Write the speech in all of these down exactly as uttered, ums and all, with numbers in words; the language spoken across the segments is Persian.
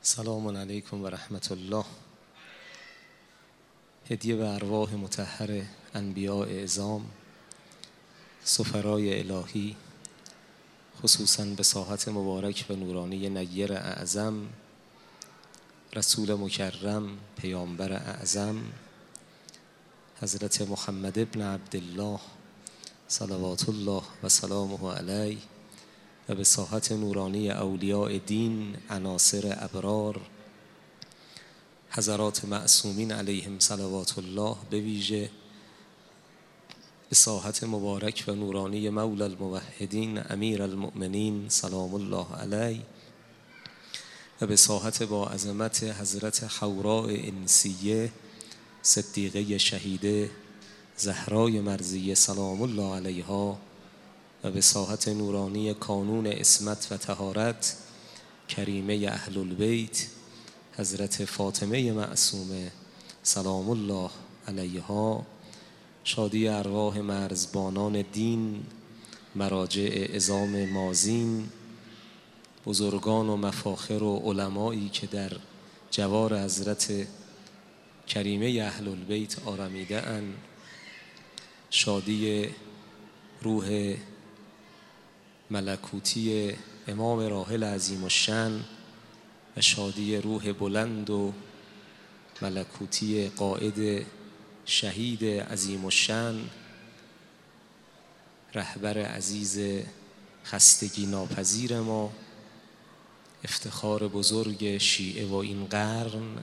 سلام علیکم و رحمت الله. هدیه به ارواح مطهر انبیاء اعظام، سفرای الهی، خصوصاً به ساحت مبارک و نورانی نیر اعظم، رسول مکرم، پیامبر اعظم، حضرت محمد ابن عبدالله صلوات الله و سلامه علیه، و به ساحت نورانی اولیاء دین، عناصر ابرار، حضرات معصومین علیهم صلوات الله، به ویژه به ساحت مبارک و نورانی مولا الموحدین امیر المؤمنین سلام الله علیه، و به ساحت با عظمت حضرت حوراء انسیه صدیقه شهیده زهرای مرضیه سلام الله علیها، و به ساحت نورانی کانون عصمت و طهارت کریمه اهل البیت حضرت فاطمه معصومه سلام الله علیها، شادی ارواح مرزبانان دین، مراجع عظام مازین، بزرگان و مفاخر و علمایی که در جوار حضرت کریمه اهل البیت آرمیده اند، شادی روح ملکوتی امام راحل عظیم الشأن و شادی روح بلند و ملکوتی قائد شهید عظیم الشأن، رهبر عزیز خستگی ناپذیر ما، افتخار بزرگ شیعه و این قرن،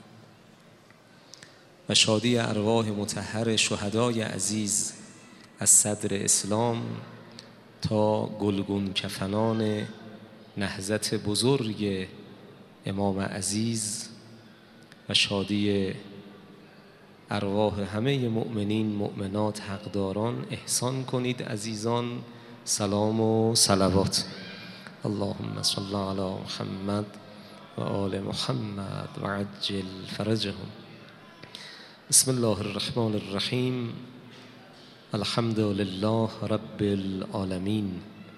و شادی ارواح مطهر شهدای عزیز از صدر اسلام تا گلگون کفنان نهضت بزرگ امام عزیز، و شادی ارواح همه مؤمنین مؤمنات حقداران. احسان کنید عزیزان، سلام و صلوات. اللهم صل علی محمد و آل محمد و عجل فرجهم. بسم الله الرحمن الرحیم. الحمد لله رب العالمین.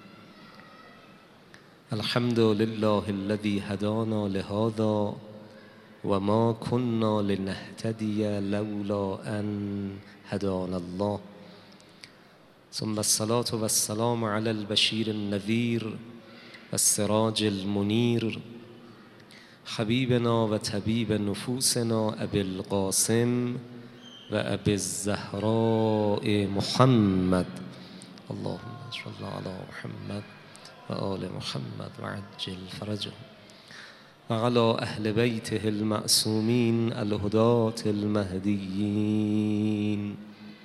الحمد لله الذي هدانا لهذا و ما كنا لنهتدي لولا ان هدانا الله، ثم الصلاة والسلام على البشير النذير والسراج المنير حبيبنا و طبيب نفوسنا ابي القاسم و ابی الزهراء محمد. اللهم صل علی محمد و آل محمد و عجل فرجهم و علی اهل بیته المعصومین الهداة المهدیین،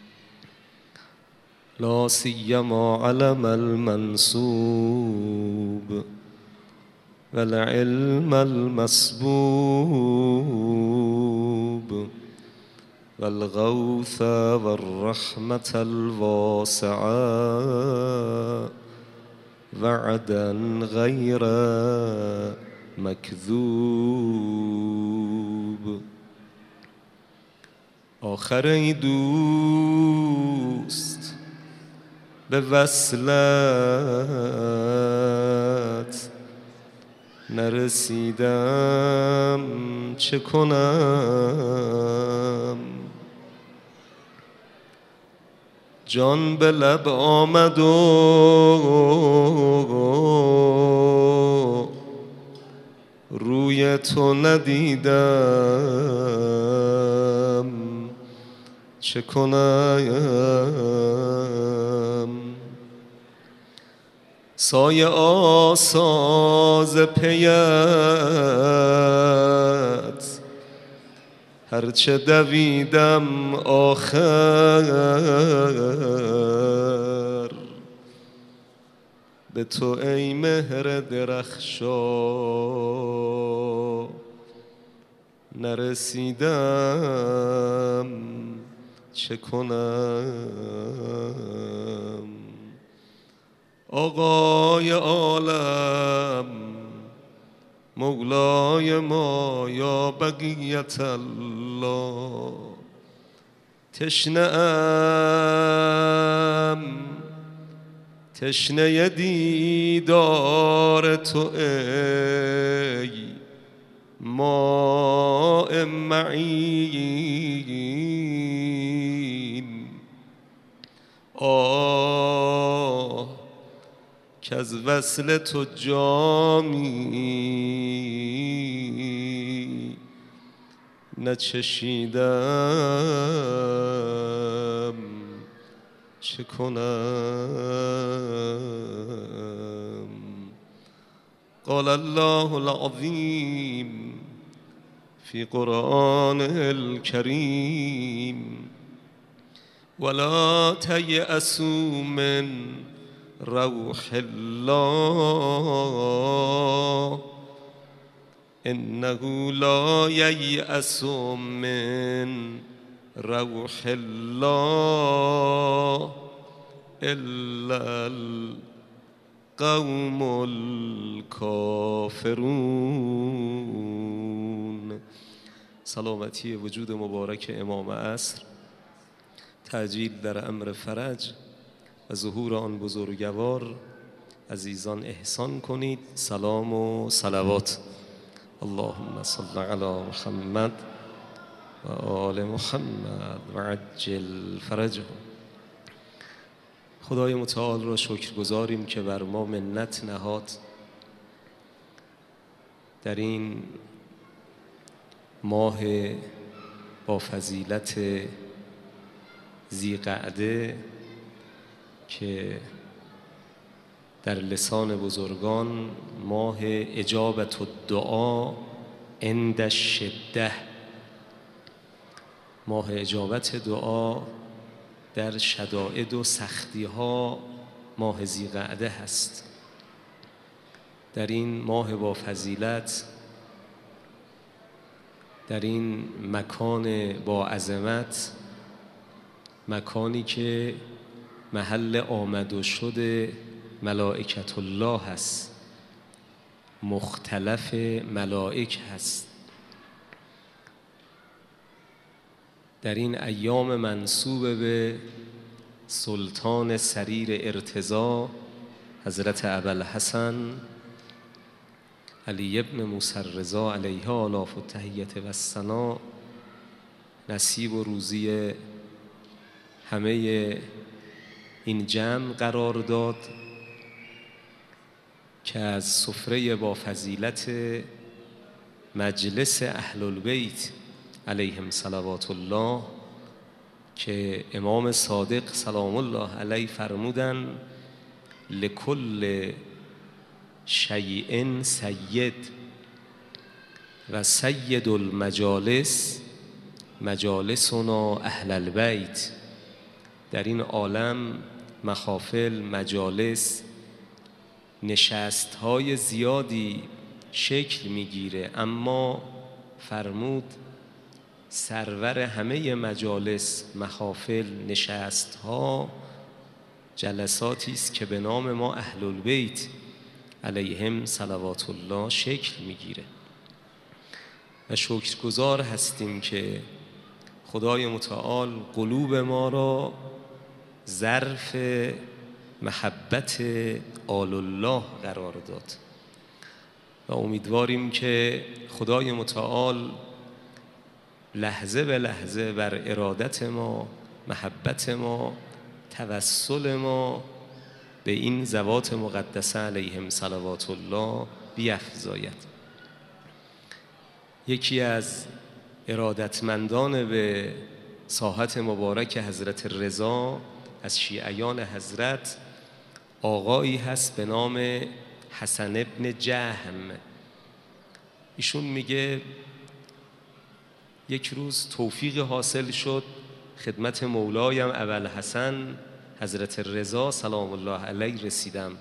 لا سیما علم المنصوب و العلم المسبوب و الغوث و الرحمة الواسعة وعدا غیر مکذوب. آخر ای دوست به وصلت نرسیدم چه کنم، جان به لب آمد و روی تو ندیدم چه کنم. سایه آساز پیت هرچه دویدم آخر به تو ای مهر درخشا نرسیدم چه کنم. آقای عالم مولای ما یا بقیت الله، تشنه ام تشنه دیدار تو ای ماء معین. آه که از وصل تو جامی نچشیدم، چه کنم؟ قال الله العظیم فی قرآن الکریم ولا تیأسوا من روح الله انه لا ییأس من روح الله الا القوم الکافرون. سلامتی وجود مبارک امام عصر، تعجیل در امر فرج و ظهور آن بزرگوار عزیزان احسان کنید. سلام و صلوات. اللهم صل علی محمد و آل محمد و عجل فرجهم. خدای متعال را شکر گزاریم که بر ما منت نهاد در این ماه با فضیلت ذی‌قعده که در لسان بزرگان ماه اجابت الدعا عند الشده، ماه اجابت دعا در شدائد و سختی ها ماه ذی‌قعده هست. در این ماه با فضیلت، در این مکان با عظمت، مکانی که محل آمد و شد ملائکت الله هست، مختلف ملائک هست، در این ایام منسوب به سلطان سریر ارتضا حضرت ابوالحسن علی ابن موسی الرضا علیه آلاف التحیة و الثنا نصیب و روزی همه این جمع قرار داد که از سفره با فضیلت مجلس اهل البیت علیهم صلوات الله که امام صادق سلام الله علیه فرمودن لکل شیء سید و سید المجالس مجالسنا اهل البیت. در این عالم محافل، مجالس، نشست های زیادی شکل میگیره، اما فرمود سرور همه مجالس، محافل، نشست ها جلساتی است که به نام ما اهل البیت علیهم صلوات الله شکل میگیره و شکرگزار هستیم که خدای متعال قلوب ما را ظرف محبت آل الله قرار داد و امیدواریم که خدای متعال لحظه به لحظه بر ارادت ما، محبت ما، توسل ما به این ذوات مقدسه علیهم صلوات الله بیفزاید. یکی از ارادتمندان به ساحت مبارک حضرت رضا از شیعیان حضرت آقایی هست به نام حسن ابن جهم. ایشون میگه یک روز توفیق حاصل شد خدمت مولایم ابوالحسن حضرت رضا سلام الله علیه رسیدم.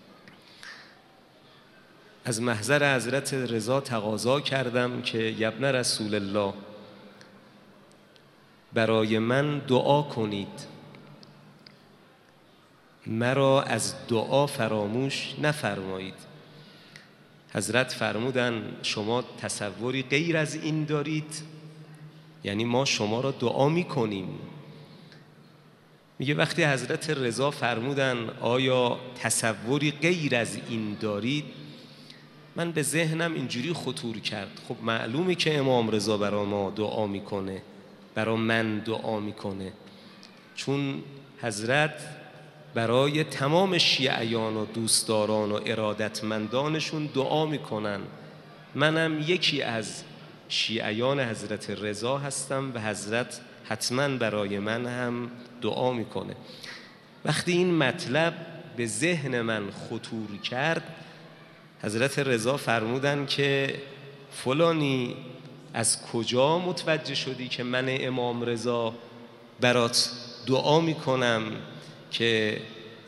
از محضر حضرت رضا تقاضا کردم که یبن رسول الله برای من دعا کنید، مرا از دعا فراموش نفرمایید. حضرت فرمودن شما تصوری غیر از این دارید؟ یعنی ما شما را دعا میکنیم. میگه وقتی حضرت رضا فرمودن آیا تصوری غیر از این دارید؟ من به ذهنم اینجوری خطور کرد خب معلومه که امام رضا برای ما دعا میکنه، برای من دعا میکنه، چون حضرت برای تمام شیعیان و دوستداران و ارادتمندانشون دعا میکنن. منم یکی از شیعیان حضرت رضا هستم و حضرت حتما برای من هم دعا میکنه. وقتی این مطلب به ذهن من خطور کرد، حضرت رضا فرمودن که فلانی از کجا متوجه شدی که من امام رضا برات دعا میکنم که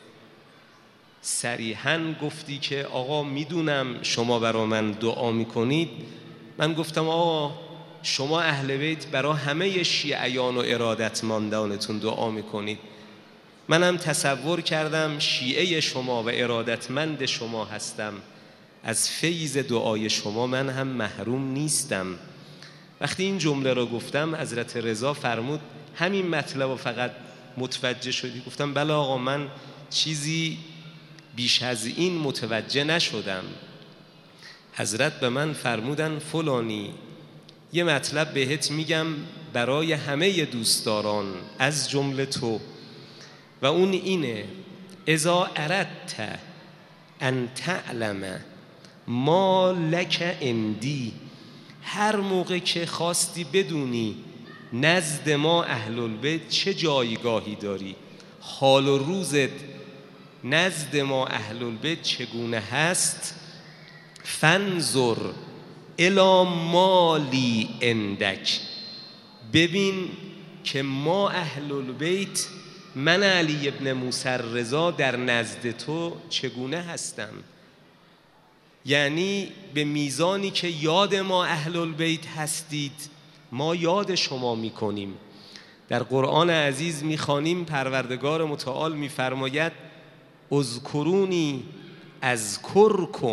صریحاً گفتی که آقا میدونم شما برا من دعا میکنید؟ من گفتم آقا شما اهل بیت برا همه شیعیان و ارادتمندانتون دعا میکنید، منم تصور کردم شیعه شما و ارادتمند شما هستم، از فیض دعای شما من هم محروم نیستم. وقتی این جمله را گفتم حضرت رضا فرمود همین مطلب رو فقط متوجه شدی؟ گفتم بله آقا، من چیزی بیش از این متوجه نشدم. حضرت به من فرمودن فلانی یه مطلب بهت میگم برای همه دوستداران از جمله تو، و اون اینه: اذا اردت ان تعلم ما لک عندی، هر موقع که خواستی بدونی نزد ما اهل البیت چه جایگاهی داری، حال و روزت نزد ما اهل البیت چگونه هست، فانظر الی ما لی عندک، ببین که ما اهل البیت، من علی ابن موسی رضا در نزد تو چگونه هستم. یعنی به میزانی که یاد ما اهل البیت هستید ما یاد شما میکنیم. در قرآن عزیز میخوانیم پروردگار متعال میفرماید اذکرونی اذکرکم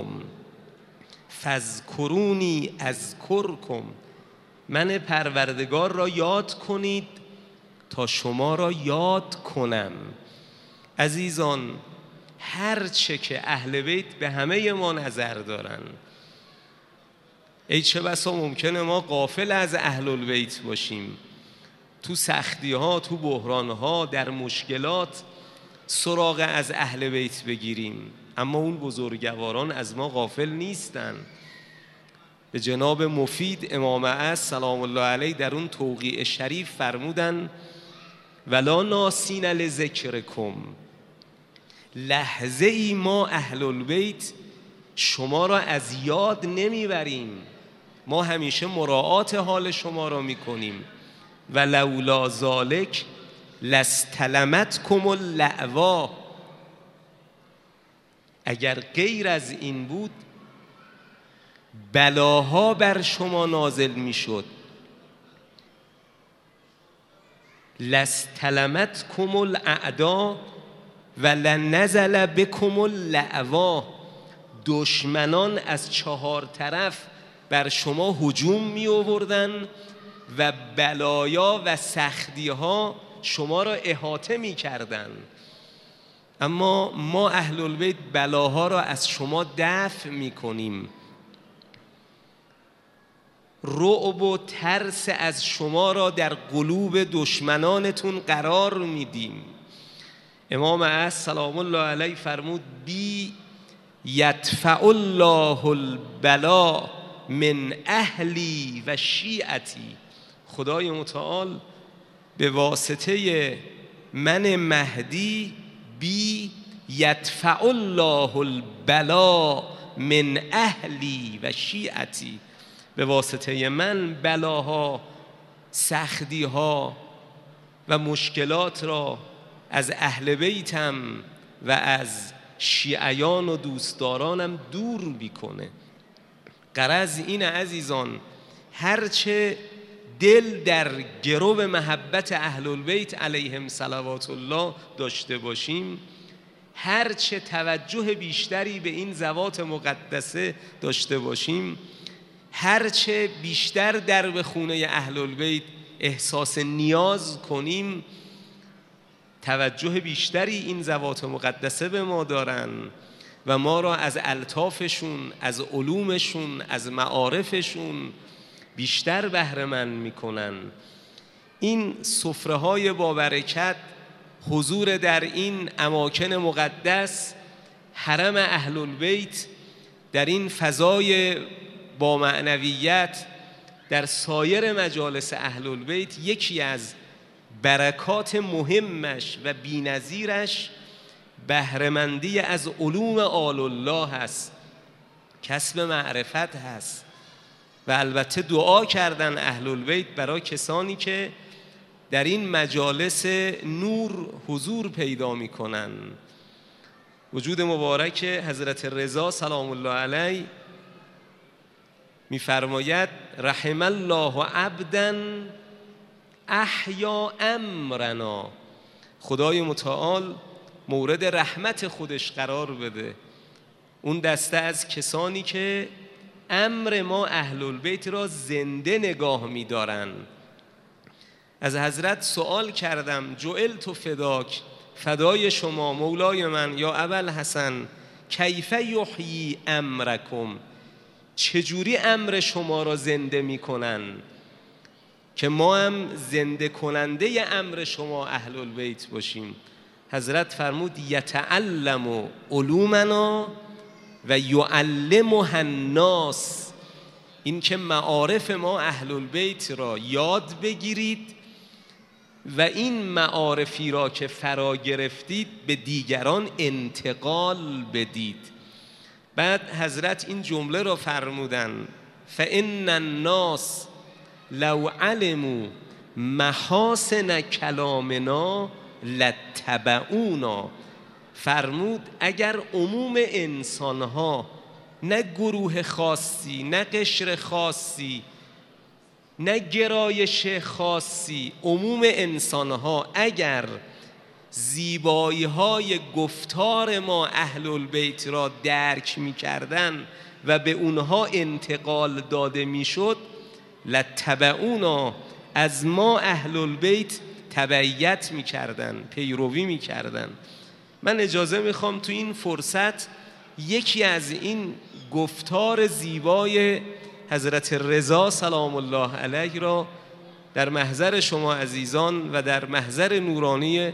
فاذکرونی اذکرکم، من پروردگار را یاد کنید تا شما را یاد کنم. عزیزان، هر چه که اهل بیت به همه ما نظر دارن، ای چه بسا ممکنه ما غافل از اهل البیت باشیم، تو سختی ها، تو بحران ها، در مشکلات سراغ از اهل بیت بگیریم، اما اون بزرگواران از ما غافل نیستن. به جناب مفید امام اعظم سلام الله علیه در اون توقیع شریف فرمودن ولا ناسین لذکرکم، لحظه ای ما اهل البیت شما را از یاد نمیبریم، ما همیشه مراعات حال شما را میکنیم. و لولا ذالک لاستلمتکم اللعوا، اگر غیر از این بود بلاها بر شما نازل میشد. لاستلمتکم الاعداء و لنزل بکم اللعوا، دشمنان از چهار طرف بر شما هجوم می آوردن و بلایا و سختی ها شما را احاطه می کردن، اما ما اهل البیت بلاها را از شما دفع می کنیم، رعب و ترس از شما را در قلوب دشمنانتون قرار میدیم. امام اعظم سلام الله علیه فرمود بی یدفع الله البلا من اهلی و شیعتی، خدای متعال به واسطه من مهدی بی یدفع الله البلا من اهلی و شیعتی، به واسطه من بلاها، سختیها و مشکلات را از اهل بیتم و از شیعیان و دوستدارانم دور میکنه. غرض این عزیزان، هرچه دل در گرو محبت اهل البیت علیهم صلوات الله داشته باشیم، هرچه توجه بیشتری به این ذوات مقدسه داشته باشیم، هرچه بیشتر در به خونه اهل البیت احساس نیاز کنیم، توجه بیشتری این ذوات مقدسه به ما دارن و ما را از الطافشون، از علومشون، از معارفشون بیشتر بهره مند میکنن. این سفره های با برکت، حضور در این اماکن مقدس، حرم اهل البیت، در این فضای با معنویت، در سایر مجالس اهل البیت، یکی از برکات مهمش و بی‌نظیرش بهره‌مندی از علوم آل الله هست، کسب معرفت هست. و البته دعا کردن اهل البیت برای کسانی که در این مجالس نور حضور پیدا می کنن. وجود مبارک حضرت رضا سلام الله علیه می فرماید رحم الله عبدا احیا امرنا. خدای متعال مورد رحمت خودش قرار بده اون دسته از کسانی که امر ما اهل البیت را زنده نگاه می دارن. از حضرت سوال کردم جعلت فداک، فدای شما مولای من یا ابوالحسن، کیف یحیی امرکم، چجوری امر شما را زنده می کنن که ما هم زنده کننده امر شما اهل البیت باشیم؟ حضرت فرمود یتعلم علومنا و یعلمها الناس، این که معارف ما اهل البیت را یاد بگیرید و این معارفی را که فرا گرفتید به دیگران انتقال بدید. بعد حضرت این جمله را فرمودن فإن الناس لو علموا محاسن کلامنا لاتبعونا. فرمود اگر عموم انسانها، نه گروه خاصی، نه قشر خاصی، نه گرایش خاصی، عموم انسانها اگر زیبایی های گفتار ما اهل البیت را درک می کردن و به اونها انتقال داده می شد، لاتبعونا، از ما اهل البیت تبعیت می کردن، پیروی می کردن. من اجازه می خوام تو این فرصت یکی از این گفتار زیبای حضرت رضا سلام الله علیه را در محضر شما عزیزان و در محضر نورانی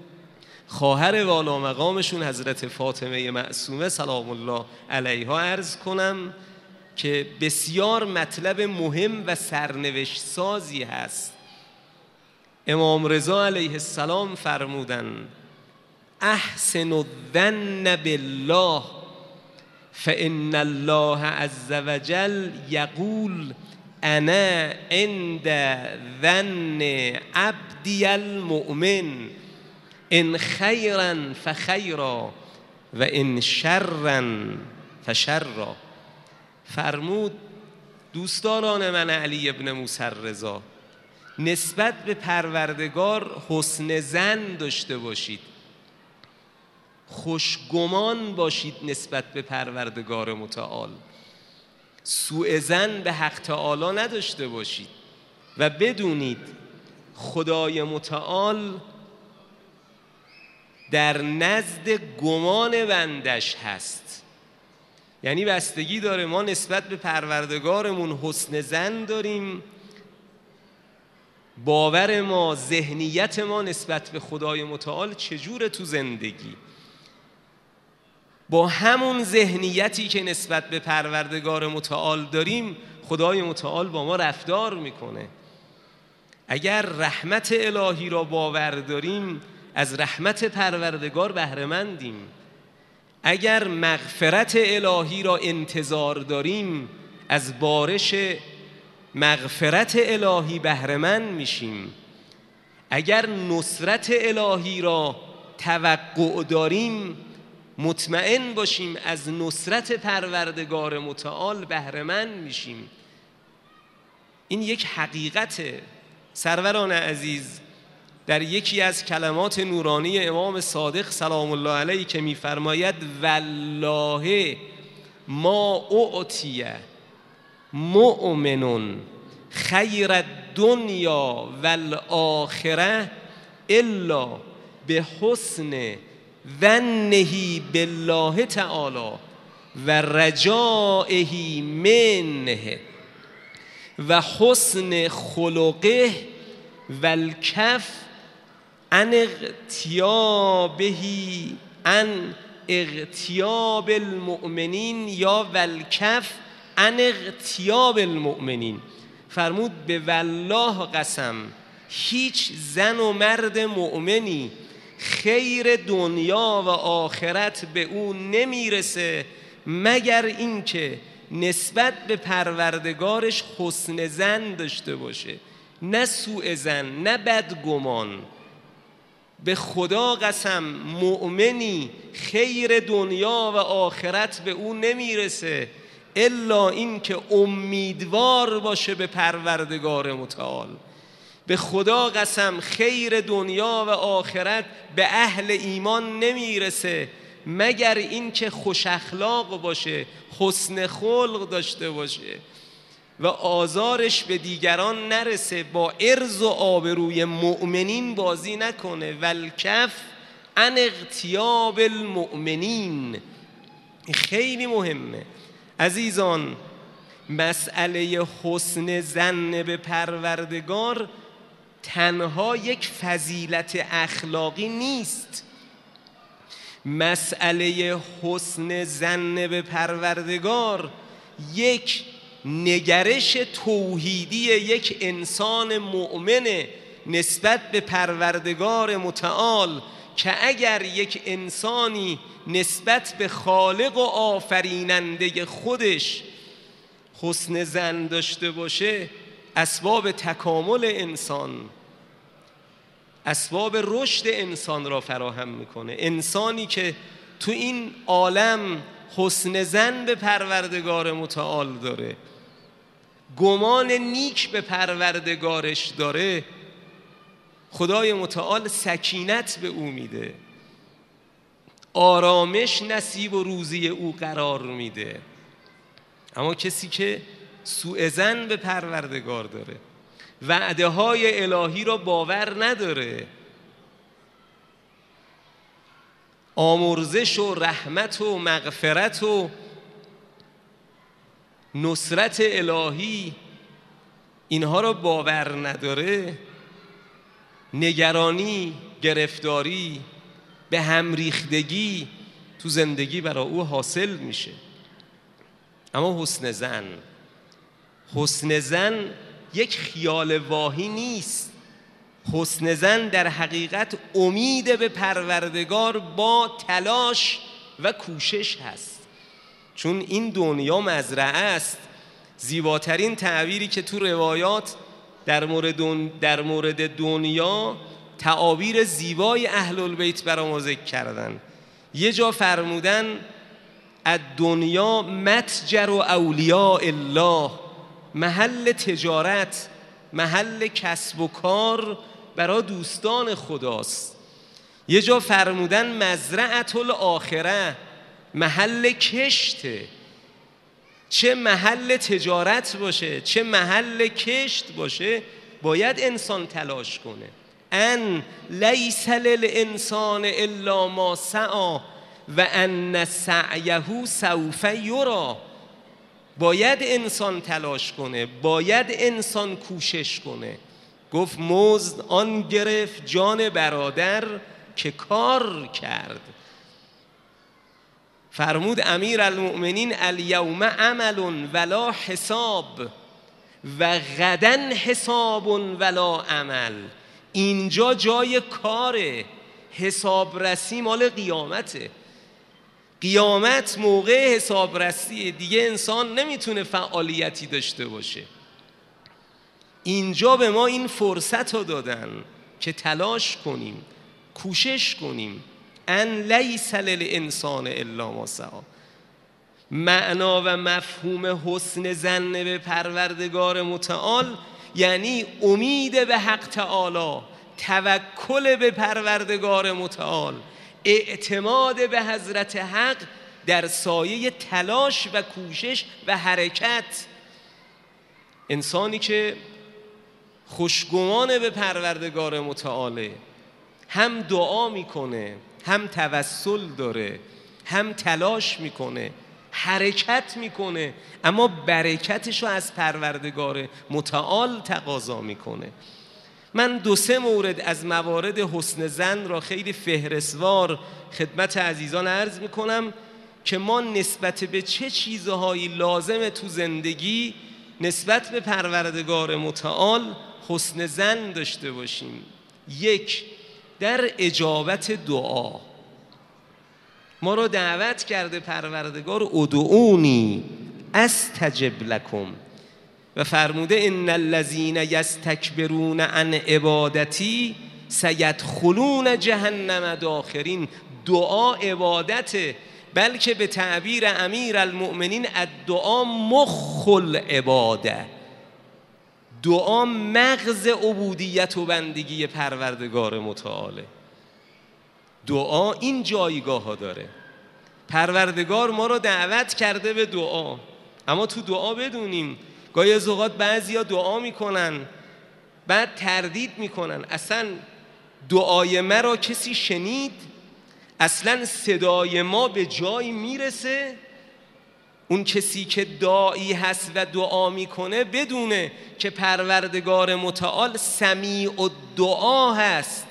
خواهر والا مقامشون حضرت فاطمه معصومه سلام الله علیها عرض کنم که بسیار مطلب مهم و سرنوشت سازی هست. امام رضا علیه السلام فرمودن احسن الظن بالله فإن الله عز وجل یقول انا عند ظن عبدی المؤمن ان خیرا فخیرا و ان شرا فشرا. فرمود دوستداران من علی ابن موسی رضا، نسبت به پروردگار حسن ظن داشته باشید، خوشگمان باشید نسبت به پروردگار متعال، سوء ظن به حق تعالی نداشته باشید و بدونید خدای متعال در نزد گمان بندش هست. یعنی بستگی داره ما نسبت به پروردگارمون حسن ظن داریم، باور ما، ذهنیت ما نسبت به خدای متعال چجوره تو زندگی. با همون ذهنیتی که نسبت به پروردگار متعال داریم خدای متعال با ما رفتار میکنه. اگر رحمت الهی را باور داریم از رحمت پروردگار بهره مندیم، اگر مغفرت الهی را انتظار داریم از بارش مغفرت الهی بهره مند میشیم، اگر نصرت الهی را توقع داریم مطمئن باشیم از نصرت پروردگار متعال بهره مند میشیم. این یک حقیقته. سروران عزیز در یکی از کلمات نورانی امام صادق سلام الله علیه که میفرماید والله ما اعطی مؤمن خیر الدنیا والآخره الا به حسن ظنه بالله تعالی و رجائه منه و حسن خلقه و الکف عن اغتیابه عن اغتیاب المؤمنین یا والکف عن اغتیاب المؤمنین. فرمود به والله قسم هیچ زن و مرد مؤمنی خیر دنیا و آخرت به او نمیرسه مگر اینکه نسبت به پروردگارش حسن ظن داشته باشه، نه سوء ظن، نه بدگمان. به خدا قسم مؤمنی خیر دنیا و آخرت به او نمیرسه الا این که امیدوار باشه به پروردگار متعال. به خدا قسم خیر دنیا و آخرت به اهل ایمان نمیرسه مگر این که خوش اخلاق باشه، حسن خلق داشته باشه و آزارش به دیگران نرسه، با عرض و آبروی مؤمنین بازی نکنه. والکف عن اغتیاب المؤمنین. خیلی مهمه عزیزان. مسئله حسن ظن به پروردگار تنها یک فضیلت اخلاقی نیست. مسئله حسن ظن به پروردگار یک نگرش توحیدی یک انسان مؤمن نسبت به پروردگار متعال که اگر یک انسانی نسبت به خالق و آفریننده خودش حسن ظن داشته باشه، اسباب تکامل انسان، اسباب رشد انسان را فراهم میکنه. انسانی که تو این عالم حسن ظن به پروردگار متعال داره، گمان نیک به پروردگارش داره، خدای متعال سکینت به او میده، آرامش نصیب و روزی او قرار میده. اما کسی که سوء ظن به پروردگار داره، وعده های الهی را باور نداره، آمرزش و رحمت و مغفرت و نصرت الهی اینها را باور نداره، نگرانی، گرفتاری، به هم ریختگی تو زندگی برای او حاصل میشه. اما حسن ظن، حسن ظن یک خیال واهی نیست. حسن ظن در حقیقت امید به پروردگار با تلاش و کوشش هست. چون این دنیا مزرعه است. زیباترین تعبیری که تو روایات در مورد در مورد دنیا تعابیر زیبای اهل البیت برای ما ذکر کردن. یه جا فرمودن الدنیا متجر و اولیاء الله، محل تجارت، محل کسب و کار برای دوستان خداست. یه جا فرمودن مزرعة الاخره، محل کشته. چه محل تجارت باشه، چه محل کشت باشه، باید انسان تلاش کنه. ان لیس للانسان الا ما سعی و ان سعیه سوف یری. باید انسان تلاش کنه، باید انسان کوشش کنه. گفت مزد آن گرفت جان برادر که کار کرد. فرمود امیر المؤمنین الیوم عمل ولا حساب و غدن حساب ولا عمل. اینجا جای کاره، حسابرسی مال قیامته. قیامت موقع حسابرسی دیگه انسان نمیتونه فعالیتی داشته باشه. اینجا به ما این فرصت رو دادن که تلاش کنیم، کوشش کنیم. ان لیس للانسان الا ما سعی. معنا و مفهوم حسن ظن به پروردگار متعال یعنی امید به حق تعالی، توکل به پروردگار متعال، اعتماد به حضرت حق در سایه تلاش و کوشش و حرکت. انسانی که خوشگمان به پروردگار متعاله، هم دعا میکنه، هم توسل داره، هم تلاش میکنه، حرکت میکنه، اما برکتشو از پروردگار متعال تقاضا میکنه. من دو سه مورد از موارد حسن ظن را خیلی فهرستوار خدمت عزیزان عرض میکنم که ما نسبت به چه چیزهایی لازمه تو زندگی نسبت به پروردگار متعال حسن ظن داشته باشیم. یک، در اجابت دعا ما رو دعوت کرده پروردگار ادعونی استجب لکم و فرموده ان الذین یستکبرون عن عبادتی سیدخلون جهنم داخرین. دعا عبادته، بلکه به تعبیر امیر المؤمنین الدعا مخ العباده، دعا مغز عبودیت و بندگی پروردگار متعاله. دعا این جایگاه ها داره. پروردگار ما رو دعوت کرده به دعا، اما تو دعا بدونیم گاهی از اوقات بعضیا دعا میکنن بعد تردید میکنن اصلا دعای ما را کسی شنید؟ اصلا صدای ما به جایی میرسه؟ اون کسی که داعی هست و دعا میکنه بدونه که پروردگار متعال سمیع الدعا هست.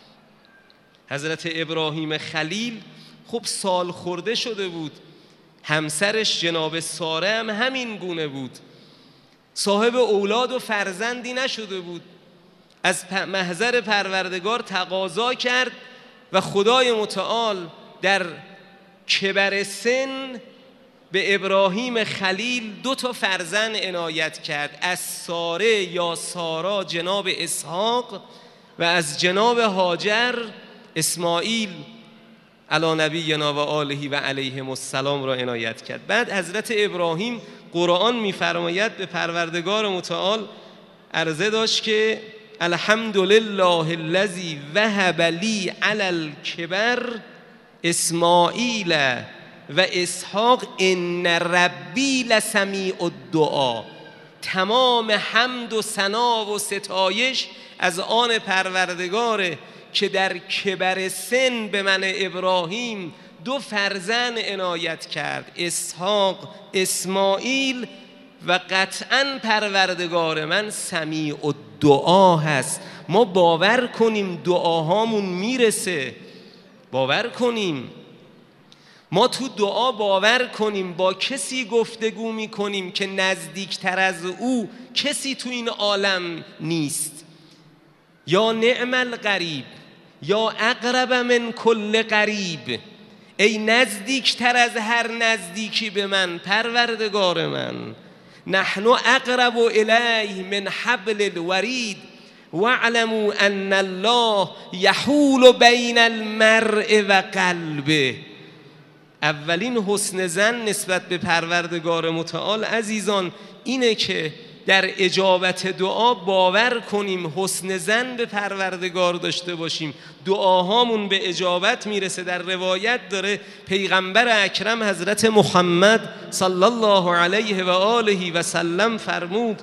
حضرت ابراهیم خلیل خب سال خورده شده بود، همسرش جناب ساره هم همین گونه بود، صاحب اولاد و فرزندی نشده بود. از محضر پروردگار تقاضا کرد و خدای متعال در کبر سن به ابراهیم خلیل دو تا فرزند عنایت کرد، از ساره یا سارا جناب اسحاق و از جناب هاجر اسماعیل علی نبینا و آله و علیهم السلام را عنایت کرد. بعد حضرت ابراهیم قرآن می‌فرماید به پروردگار متعال عرضه داشت که الحمدلله الذی وهب لی علی الکبر اسماعیل و اسحاق ان ربی لسمیع الدعا. تمام حمد و ثنا و ستایش از آن پروردگاره که در کبر سن به من ابراهیم دو فرزند عنایت کرد، اسحاق اسماعیل، و قطعاً پروردگار من سمیع الدعا هست. ما باور کنیم دعاهامون میرسه، باور کنیم ما تو دعا باور کنیم با کسی گفتگو میکنیم که نزدیکتر از او کسی تو این عالم نیست. یا نعم القریب یا اقرب من کل قریب، ای نزدیکتر از هر نزدیکی به من پروردگار من. نحن اقرب الیه من حبل الورید واعلموا ان الله یحول بین المرء و قلبه. اولین حسن ظن نسبت به پروردگار متعال عزیزان اینه که در اجابت دعا باور کنیم، حسن ظن به پروردگار داشته باشیم، دعاهامون به اجابت میرسه. در روایت داره پیغمبر اکرم حضرت محمد صلی الله علیه و آله و سلم فرمود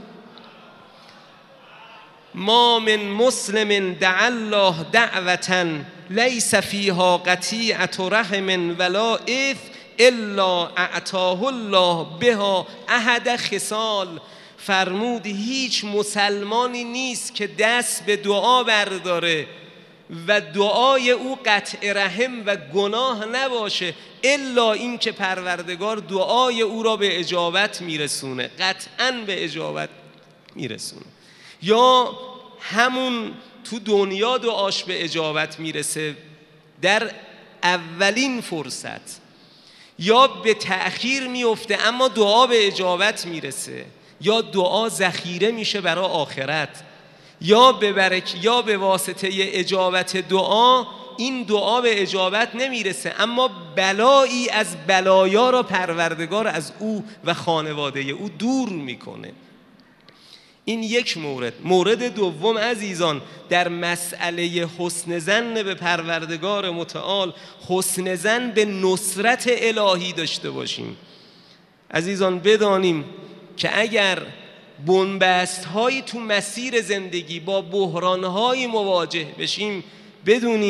ما من مسلم دعا الله دعوة لیس فیها قطیعة رحم ولا اثم الا اعطاه الله بها احد خصال. فرمود هیچ مسلمانی نیست که دست به دعا برداره و دعای او قطع رحم و گناه نباشه الا این که پروردگار دعای او را به اجابت میرسونه، قطعاً به اجابت میرسونه. یا همون تو دنیا دعاش به اجابت میرسه در اولین فرصت، یا به تأخیر میفته اما دعا به اجابت میرسه، یا دعا ذخیره میشه برای آخرت، یا به برک یا به واسطه اجابت دعا این دعا به اجابت نمیرسه اما بلایی از بلایا را پروردگار از او و خانواده او دور میکنه. این یک مورد. مورد دوم عزیزان در مسئله حسن ظن به پروردگار متعال، حسن ظن به نصرت الهی داشته باشیم. عزیزان بدانیم که اگر بنبست هایی تو مسیر زندگی با بحران هایی مواجه بشیم بدونیم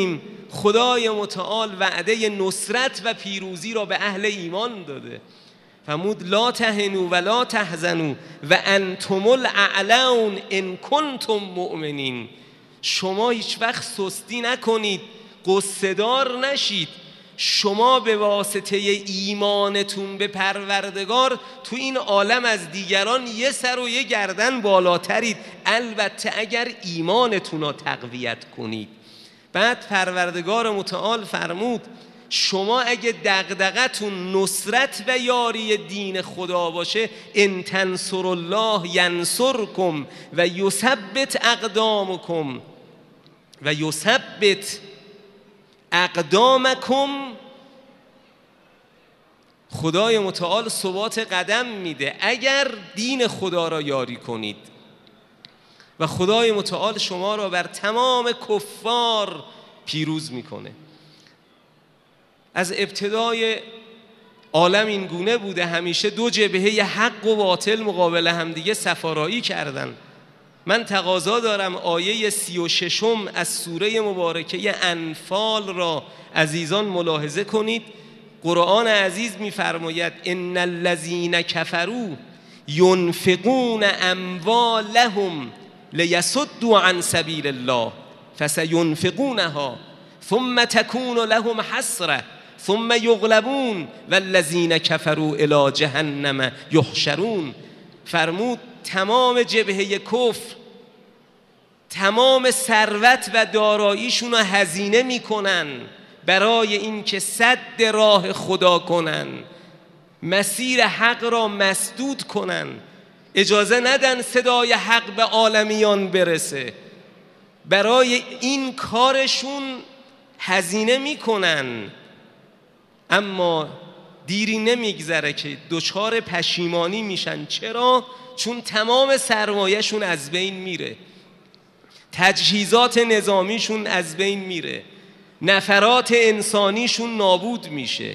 خدای متعال وعده نصرت و پیروزی را به اهل ایمان داده. فرمود لا تهنوا ولا تحزنوا و انتم الاعلون ان کنتم مؤمنین. شما هیچ وقت سستی نکنید، غصه‌دار نشید. شما به واسطه ایمانتون به پروردگار تو این عالم از دیگران یه سر و یه گردن بالاترید، البته اگر ایمانتون رو تقویت کنید. بعد پروردگار متعال فرمود شما اگه دغدغتون نصرت و یاری دین خدا باشه، ان تنصر الله ینصرکم و یثبت اقدامکم و یثبت اقدامکم، خدای متعال ثبات قدم میده اگر دین خدا را یاری کنید. و خدای متعال شما را بر تمام کفار پیروز میکنه. از ابتدای عالم این گونه بوده، همیشه دو جبهه حق و باطل مقابل همدیگه سفارایی کردن. من تقاضا دارم آیه سی و ششم از سوره مبارکه انفال را عزیزان ملاحظه کنید. قرآن عزیز می‌فرماید ان الذین کفروا ينفقون اموالهم لیصدوا عن سبیل الله فسینفقونها ثم تكون لهم حسرة ثم یغلبون والذین کفروا الی جهنم یحشرون. فرمود تمام جبهه کفر تمام ثروت و داراییشون رو هزینه میکنن برای اینکه سد راه خدا کنن، مسیر حق را مسدود کنن، اجازه ندن صدای حق به عالمیان برسه. برای این کارشون هزینه میکنن، اما دیری نمیگذره که دچار پشیمانی میشن. چرا؟ چون تمام سرمایه‌شون از بین میره، تجهیزات نظامیشون از بین میره، نفرات انسانیشون نابود میشه.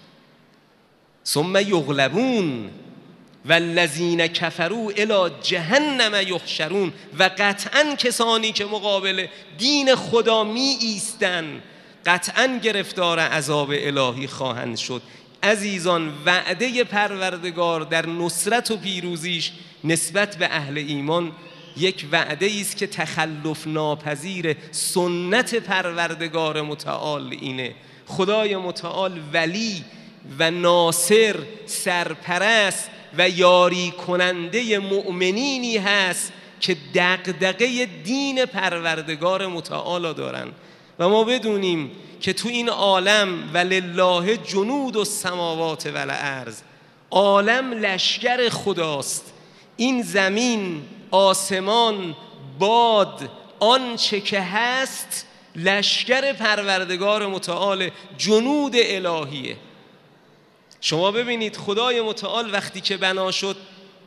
ثم یغلبون والذین کفروا الی جهنم یحشرون. و قطعاً کسانی که مقابل دین خدا می ایستن قطعاً گرفتار عذاب الهی خواهند شد. عزیزان وعده پروردگار در نصرت و پیروزیش نسبت به اهل ایمان یک وعده است که تخلف ناپذیر سنت پروردگار متعال اینه. خدای متعال ولی و ناصر، سرپرست و یاری کننده مؤمنینی هست که دغدغه دین پروردگار متعال دارن. و ما بدونیم که تو این عالم ولله جنود السماوات والارض، عالم لشکر خداست. این زمین، آسمان، باد، آنچه که هست لشکر پروردگار متعال، جنود الهیه. شما ببینید خدای متعال وقتی که بنا شد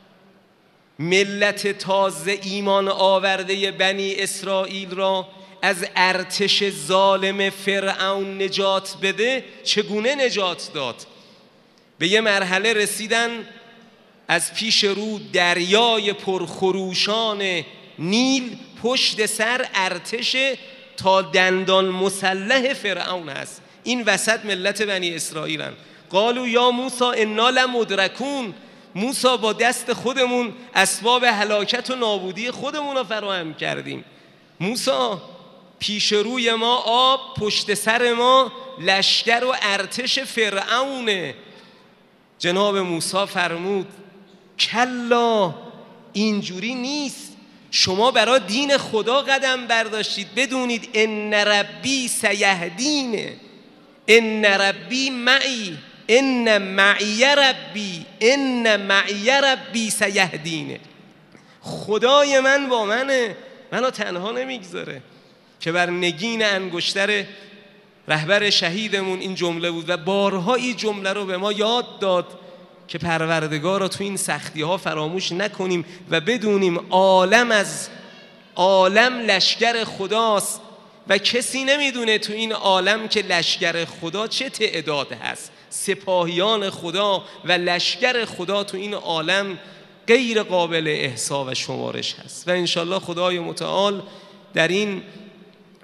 ملت تازه ایمان آورده بنی اسرائیل را از ارتش ظالم فرعون نجات بده، چگونه نجات داد؟ به یه مرحله رسیدن از پیش رو دریای پرخروشان نیل، پشت سر ارتش تا دندان مسلح فرعون هست. این وسط ملت بنی اسرائیلن. قالوا یا موسی انا لمدرکون، موسی با دست خودمون اسباب هلاکت و نابودی خودمون رو فراهم کردیم. موسی پیش روی ما آب، پشت سر ما لشکر و ارتش فرعونه. جناب موسی فرمود کلا، اینجوری نیست. شما برای دین خدا قدم برداشتید، بدونید ان ربی سیهدینه، ان ربی معی، ان معی ربی، ان معی ربی سیهدینه. خدای من با منه، منو تنها نمیگذاره. که بر نگین انگشتر رهبر شهیدمون این جمله بود و بارها این جمله رو به ما یاد داد که پروردگار رو تو این سختی ها فراموش نکنیم و بدونیم عالم از عالم لشکر خداست و کسی نمیدونه تو این عالم که لشکر خدا چه تعداد هست. سپاهیان خدا و لشکر خدا تو این عالم غیر قابل احصا و شمارش هست. و انشالله خدای متعال در این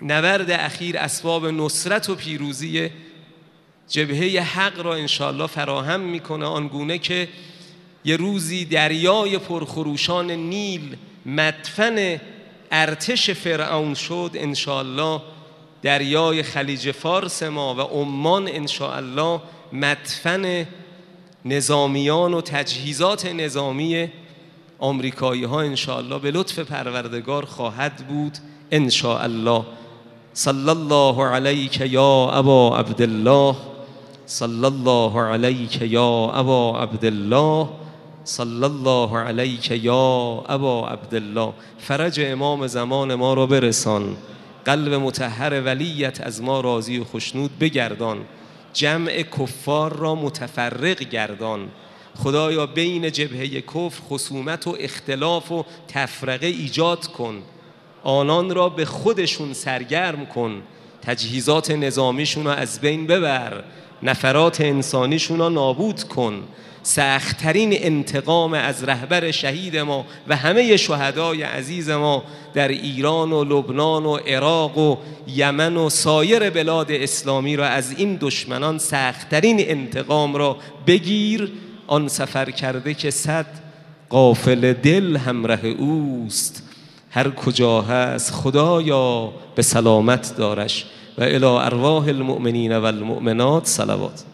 نبرد اخیر اسباب نصرت و پیروزی جبهه حق را انشاءالله فراهم میکنه، آنگونه که یه روزی دریای پرخروشان نیل مدفن ارتش فرعون شد، انشاءالله دریای خلیج فارس ما و عمان انشاءالله مدفن نظامیان و تجهیزات نظامی آمریکایی ها انشاءالله به لطف پروردگار خواهد بود انشاءالله. صلی الله علیک یا ابا عبدالله، صلی الله علیک یا ابا عبدالله، صلی الله علیک یا ابا عبدالله. فرج امام زمان ما را برسان، قلب مطهر ولیت از ما راضی و خشنود بگردان، جمع کفار را متفرق گردان. خدایا بین جبهه کفر خصومت و اختلاف و تفرقه ایجاد کن، آنان را به خودشون سرگرم کن، تجهیزات نظامیشون را از بین ببر، نفرات انسانیشون را نابود کن. سخت‌ترین انتقام از رهبر شهید ما و همه شهدای عزیز ما در ایران و لبنان و عراق و یمن و سایر بلاد اسلامی را از این دشمنان سخت‌ترین انتقام را بگیر. آن سفر کرده که صد غافل دل همراه اوست، هر کجا هست خدایا به سلامت دارش. و الی ارواح المؤمنین و المؤمنات صلوات.